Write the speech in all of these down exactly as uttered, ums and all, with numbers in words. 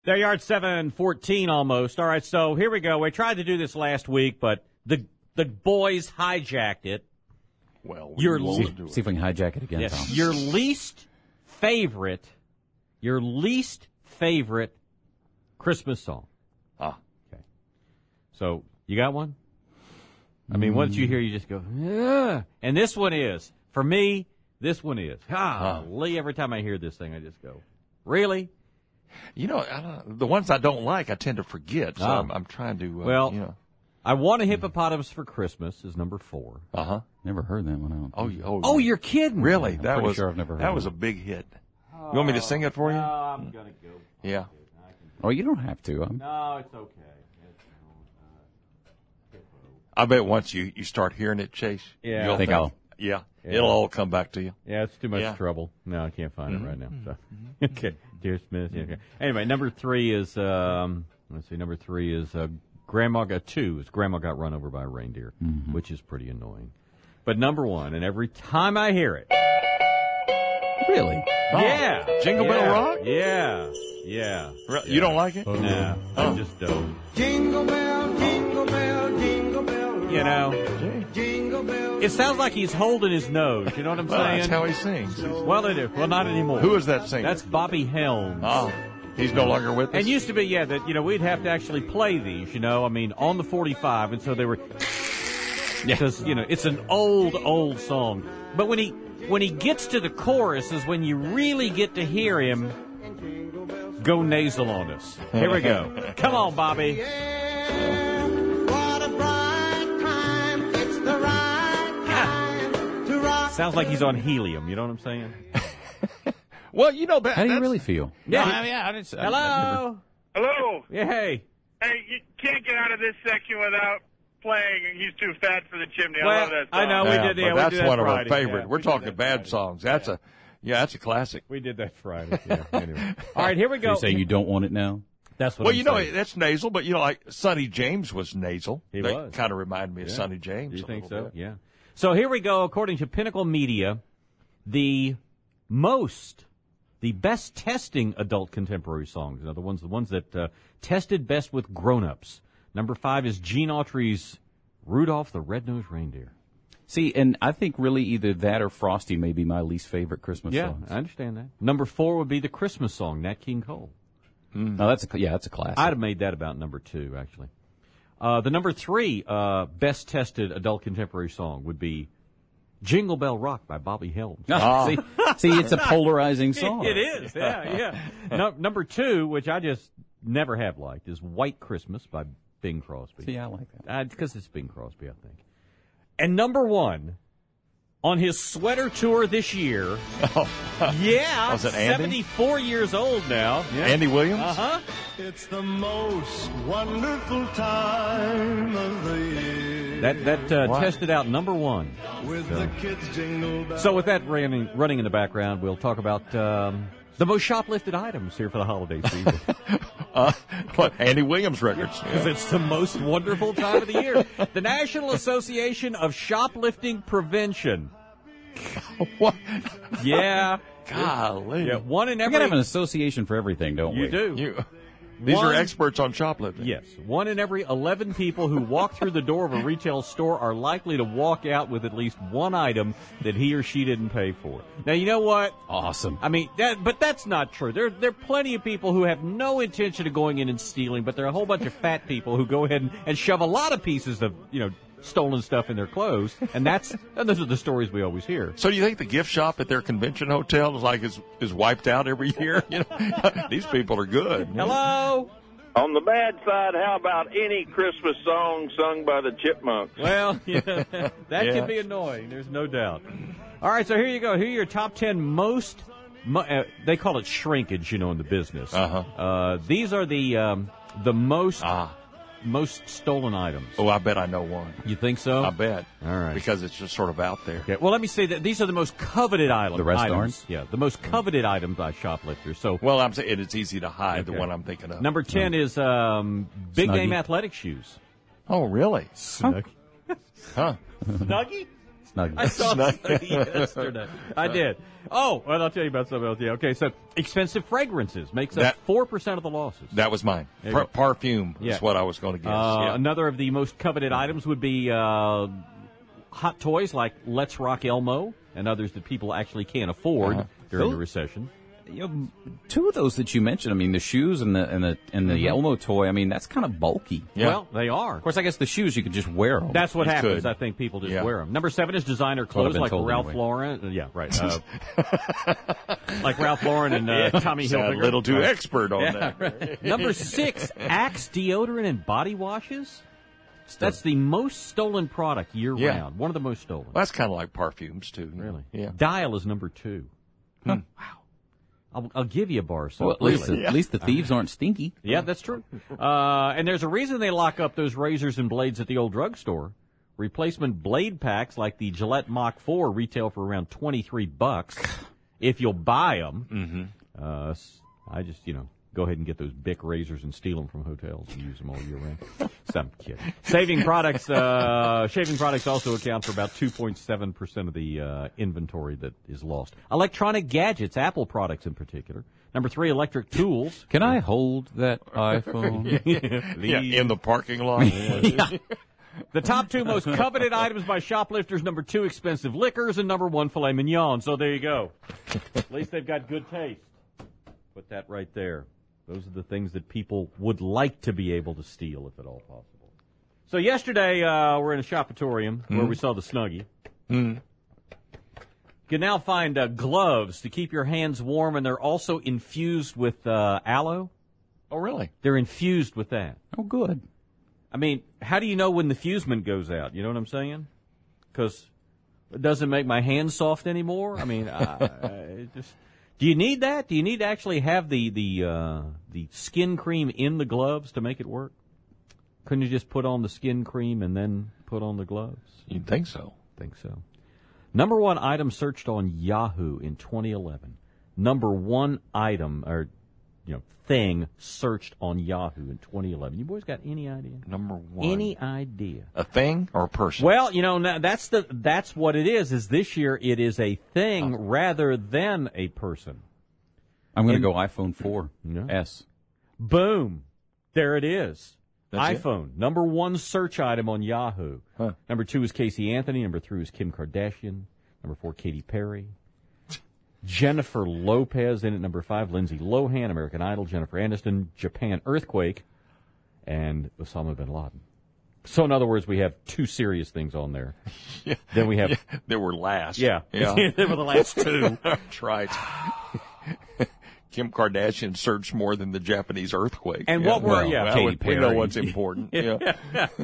There you are at seven fourteen almost. All right, so here we go. We tried to do this last week, but the the boys hijacked it. Well, we your won't le- do it. See if we can hijack it again, yes, Tom. your least favorite, your least favorite Christmas song. Ah. Okay. So you got one? I mean, once you hear, you just go, yeah. And this one is, for me, this one is. Ah, Lee, every time I hear this thing, I just go, really? You know, I don't, the ones I don't like, I tend to forget. So Oh. I'm, I'm trying to, uh, Well, you know. I Want a Hippopotamus for Christmas is number four. Uh huh. Never heard that one. I don't Oh, think. oh, Oh, you're kidding. really? I'm that pretty was sure I've never heard that of was it. a big hit. You want me to sing it for you? No, I'm going to go. Yeah. Oh, you don't have to. I'm, No, it's okay. It's, uh, I bet once you, you start hearing it, Chase. Yeah. you'll I think I'll- Yeah, Yeah. it'll all come back to you. Yeah, it's too much Yeah. trouble. No, I can't find it right now. So. Okay, Dear Smith. Yeah, okay. Anyway, number three is um, let's see. Number three is uh, Grandma got two. Is Grandma got run over by a reindeer, which is pretty annoying. But number one, and every time I hear it, really? yeah, Jingle yeah, Bell Rock? Yeah, yeah. Re- You don't like it? No, I just don't. Jingle bell, jingle bell, jingle bell. You know, Jingle bell. it sounds like he's holding his nose. You know what I'm Well, saying? that's how he sings. Well, they do. Well, not anymore. Who is that singer? That's Bobby Helms. Oh, he's no longer with us. And used to be, yeah, that, you know, we'd have to actually play these, you know, I mean, on the forty-five, and so they were, because, you know, it's an old, old song. But when he, when he gets to the chorus is when you really get to hear him go nasal on us. Here we go. Come on, Bobby. Yeah, what a bright time. It's the right time to rock. Sounds like he's on helium, you know what I'm saying? well, you know, that, How do you that's- really feel? Yeah. I mean, I just, I- I've Hello? Hello. Yeah, hey. Hey, you can't get out of this section without playing He's Too Fat for the Chimney. I Well, love that song. I know, we Yeah, did, but yeah, we that's did that one of Friday, our favorite. yeah. We're We did talking that bad Friday. songs. That's a, yeah, that's a classic. We did that Friday. Yeah, anyway. All right, here we go. You say you don't want it now? That's what Well, I'm you know, saying. that's nasal, but you know, like Sonny James was nasal. He that was. kind of reminded me of Yeah. Sonny James. Do you a think little so? bit. Yeah. So here we go. According to Pinnacle Media, the most, the best testing adult contemporary songs, you know, the ones, the ones that uh, tested best with grown-ups. Number five is Gene Autry's Rudolph the Red-Nosed Reindeer. See, and I think really either that or Frosty may be my least favorite Christmas Yeah, songs. I understand that. Number four would be the Christmas song, Nat King Cole. No, that's a, yeah, that's a classic. I'd have made that about number two, actually. Uh, the number three uh, best tested adult contemporary song would be Jingle Bell Rock by Bobby Helms. see, see, it's a polarizing song. It is, yeah, yeah. No, number two, which I just never have liked, is White Christmas by Bing Crosby. See, I like that. Because it's Bing Crosby, I think. And number one, on his sweater tour this year, yeah, Was it Andy? seventy-four years old now. Yeah. Andy Williams? Uh-huh. It's the most wonderful time of the year. That, that uh, What? tested out number one. With the kids jingle bells. So with that running, running in the background, we'll talk about um, the most shoplifted items here for the holiday season. Uh, what, Andy Williams records. Because it's the most wonderful time of the year. The National Association of Shoplifting Prevention. What? Yeah. Golly. Yeah, one in We every... gotta have an association for everything, don't we? You do. You, these One- are experts on shoplifting. Yes. One in every eleven people who walk through the door of a retail store are likely to walk out with at least one item that he or she didn't pay for. Now, you know what? Awesome. I mean, that, but that's not true. There, there are plenty of people who have no intention of going in and stealing, but there are a whole bunch of fat people who go ahead and, and shove a lot of pieces of, you know, stolen stuff in their clothes, and that's and those are the stories we always hear. So do you think the gift shop at their convention hotel is like is, is wiped out every year? You know, these people are good. Hello? On the bad side, how about any Christmas song sung by the Chipmunks? Well, yeah, that Yeah. can be annoying. There's no doubt. All right, so here you go. Here are your top ten most. Mo- uh, they call it shrinkage, you know, in the business. Uh-huh. Uh, these are the um, the most Ah. most stolen items. Oh, I bet I know one. You think so? I bet. All right. Because it's just sort of out there. Okay. Well, let me say that these are the most coveted items. The rest items. aren't? Yeah, the most coveted items by shoplifters. So Well, I'm saying it's easy to hide, the Okay. one I'm thinking of. number ten is um, big Snuggie. name athletic shoes. Oh, really? Snuggie. Huh? Snuggie? Snuggie. I saw Snuggie yesterday. I did. Oh, well, I'll tell you about something else. Yeah, okay, so expensive fragrances makes up That- four percent of the losses. That was mine. There you Par- go. parfume Yeah. is what I was going to guess. Uh, yeah. Another of the most coveted items would be uh, hot toys like Let's Rock Elmo and others that people actually can't afford Uh-huh. during Those- the recession. You know, two of those that you mentioned, I mean, the shoes and the and the and the Elmo toy, I mean, that's kind of bulky. Yeah. Well, they are. Of course, I guess the shoes you could just wear them. That's what You happens. could. I think people just Yeah. wear them. Number seven is designer what I've clothes been like told Ralph anyway. Lauren. Uh, yeah, right. Uh, like Ralph Lauren and uh, Tommy Sound Hilfiger. a little too Right. expert on Yeah, that. right. Number six, Axe deodorant and body washes. That's the most stolen product year Yeah. round. One of the most stolen. Well, that's kind of like perfumes, too. Really? Yeah. Dial is number two. Huh. Wow. I'll, I'll give you a bar. So Well, at least, really. at least the thieves aren't stinky. Yeah, that's true. Uh, and there's a reason they lock up those razors and blades at the old drugstore. Replacement blade packs like the Gillette Mach four retail for around twenty-three bucks if you'll buy them. Mm-hmm. Uh, s- I just, you know, go ahead and get those Bic razors and steal them from hotels and use them all year round. Some kid. Saving products, uh, shaving products also account for about two point seven percent of the uh, inventory that is lost. Electronic gadgets, Apple products in particular. Number three, electric tools. Can I hold that iPhone? Yeah, in the parking lot. The top two most coveted items by shoplifters, number two, expensive liquors, and number one, filet mignon. So there you go. At least they've got good taste. Put that right there. Those are the things that people would like to be able to steal, if at all possible. So yesterday, uh, we're in a shopatorium where we saw the Snuggie. Mm. You can now find uh, gloves to keep your hands warm, and they're also infused with uh, aloe. Oh, really? They're infused with that. Oh, good. I mean, how do you know when the fusement goes out? You know what I'm saying? Because it doesn't make my hands soft anymore. I mean, I, I, it just do you need that? Do you need to actually have the the uh, the skin cream in the gloves to make it work? Couldn't you just put on the skin cream and then put on the gloves? You'd think so. Think so. Number one item searched on Yahoo in twenty eleven. Number one item or you know thing searched on Yahoo in twenty eleven. You boys got any idea? Number one. Any idea? A thing or a person? Well, you know, now that's the that's what it is. Is this year it is a thing rather than a person. I'm going In- to go iPhone four Yeah. S. Boom, there it is. That's it? iPhone number one search item on Yahoo. Huh. Number two is Casey Anthony. Number three is Kim Kardashian. Number four, Katy Perry. Jennifer Lopez in at number five. Lindsay Lohan, American Idol. Jennifer Aniston, Japan earthquake, and Osama bin Laden. So in other words, we have two serious things on there. Yeah. Then we have Yeah, they were last. yeah, Yeah. they were the last two. That's right. Kim Kardashian searched more than the Japanese earthquake. And Yeah. what were- Well, yeah, well, Katy we, we know Perry. what's important. Yeah.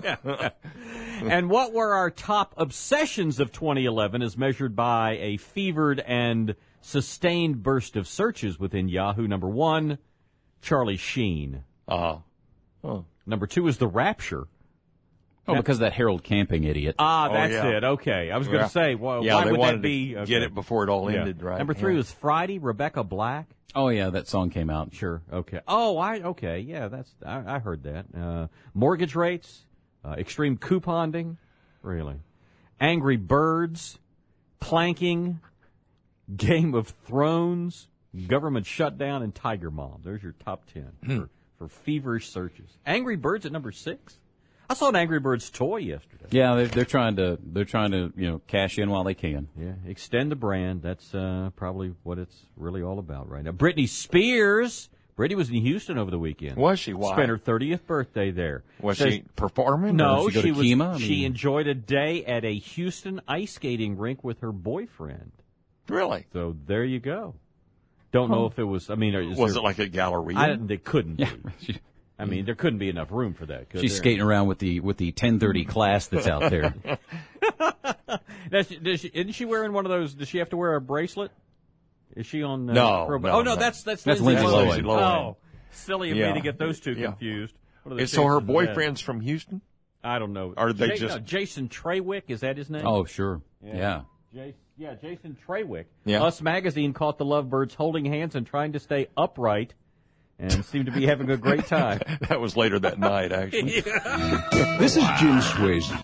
And what were our top obsessions of twenty eleven as measured by a fevered and sustained burst of searches within Yahoo? Number one, Charlie Sheen. Uh, oh. Number two is The Rapture. Oh, because of that Harold Camping idiot. Ah, Oh, that's yeah. it. Okay. I was going Yeah. to say, well, Yeah, why they would wanted that be? to Okay. get it before it all Yeah. ended, right? Number three Yeah. was Friday, Rebecca Black. Oh, yeah, that song came out. Sure. Okay. Oh, I okay. Yeah, that's I, I heard that. Uh, mortgage rates, uh, extreme couponing, really, Angry Birds, planking, Game of Thrones, government shutdown, and Tiger Mom. There's your top ten for, for feverish searches. Angry Birds at number six. I saw an Angry Birds toy yesterday. Yeah, they're, they're trying to they're trying to you know cash in while they can. Yeah, extend the brand. That's uh, probably what it's really all about right now. Britney Spears. Britney was in Houston over the weekend. Was she? Why? Spent her thirtieth birthday there. Was Says- she performing? No, Did she go she to was. Kemah? I She mean- enjoyed a day at a Houston ice skating rink with her boyfriend. Really? So there you go. Don't know if it was. I mean, is Was there, it like a Galleria? I didn't. It couldn't. Yeah, Be. she, I mean, there couldn't be enough room for that. could she's there? skating around with the with the ten thirty class that's out there. Now, she, does she, isn't she wearing one of those? Does she have to wear a bracelet? Is she on? Uh, No, pro- no, oh no, no. that's that's That's Lindsay Lindsay Lohan. Lohan. Lohan. Oh, silly of Yeah. me to get those two Yeah. confused. What are the And so her chances of that? boyfriend's from Houston? I don't know. Are they Ja- just- no, Jason Treywick? Is that his name? Oh, sure. Yeah. Jason, yeah, Jason Treywick. Yeah. Us Magazine caught the Lovebirds holding hands and trying to stay upright, and seemed to be having a great time. That was later that night, actually. This is Jim Swayze.